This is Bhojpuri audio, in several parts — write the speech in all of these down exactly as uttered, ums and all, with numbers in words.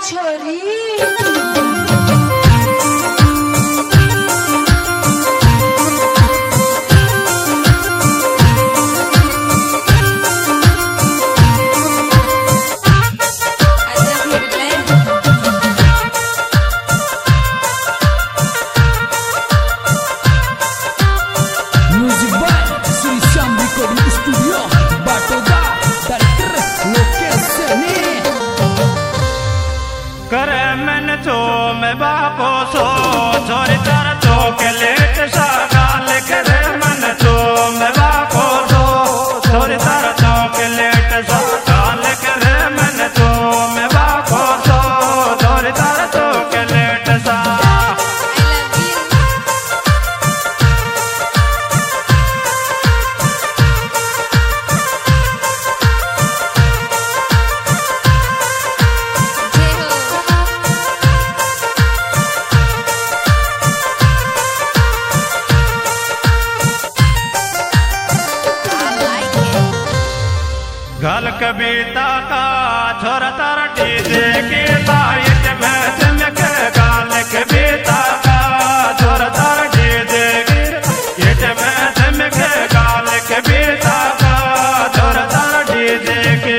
छोरी करे मन तो मैं बापो सो छोरी तार चॉकलेट सा गाल करे मन तो मैं बापो सो छोरी तार चॉकलेट सा गाल करे मन तो मैं बापो सो छोरी तार चॉकलेट सा गल कविता का छोरा तारा डीजे के लाइट में चमक गाल कविता का छोरा तारा डीजे के लाइट में चमक गाल कविता का छोरा तारा डीजे के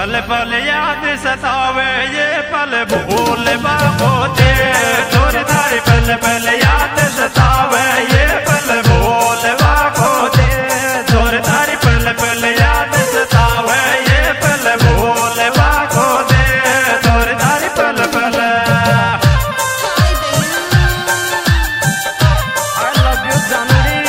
पल पल याद सतावे ये पल भूल बाबो दे छोरी तारी पल पल याद सतावे ये पल भूल बाबो दे छोरी तारी पल पल याद सतावे ये पल भूल बाबो दे छोरी तारी पल पल। I love you Jahnavi.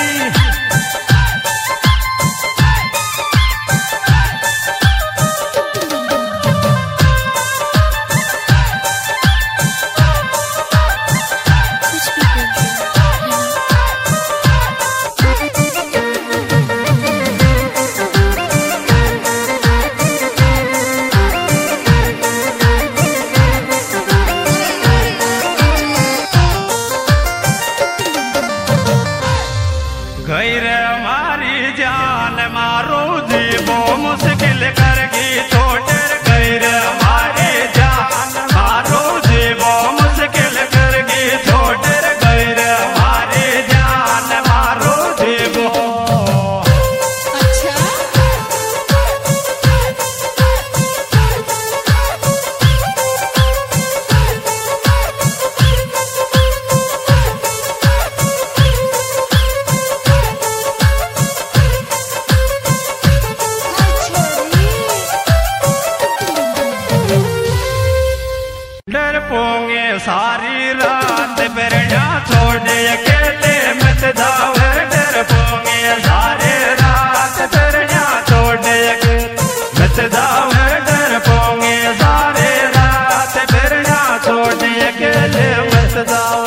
गैर हमारी जान मारो जीवो मुश्किल करगी छोटर गैर हमारी जान मारो जीवो मुश्किल करगी छोटर गैर हमारी जान मारो जीवो। डर पोंगे सारी रात बेरड़ा छोड़ दे अकेले मत जाओ डर पोंगे सारी रात बेरड़ा छोड़ दे मत जाओ डर पोंगे सारी रात बेरड़ा छोड़ दे अकेले मत जाओ।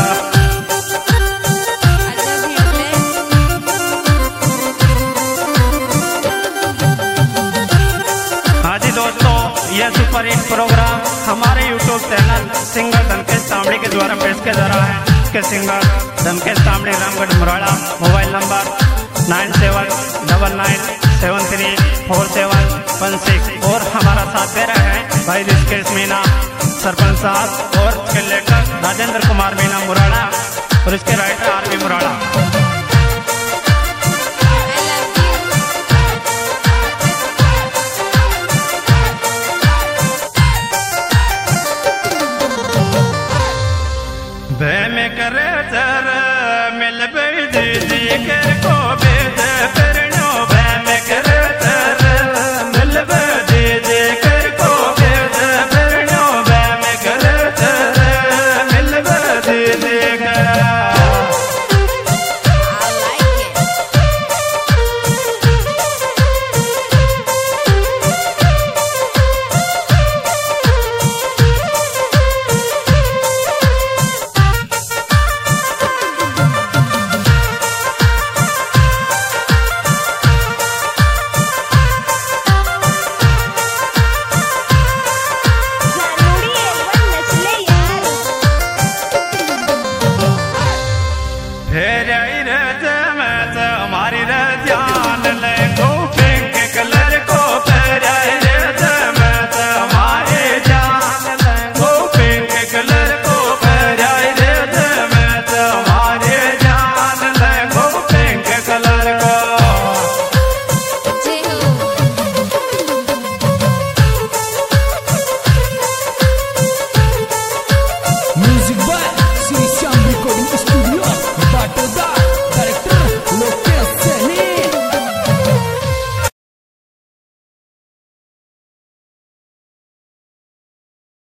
हाँ जी दोस्तों, यह सुपर हिट प्रोग्राम हमारे YouTube channel singer Dhankesh Tambadi के द्वारा पेश किया जा रहा है। इसके singer Dhankesh Tambadi Ramgarh Murada. Mobile number nine seven double nine seven three four seven one six. और हमारा साथ दे रहे हैं भाई ऋषिकेश मीना सरपंच साहब और इसके लेखक राजेंद्र कुमार मीना मुराड़ा और इसके राइटर आर पी मुराड़ा।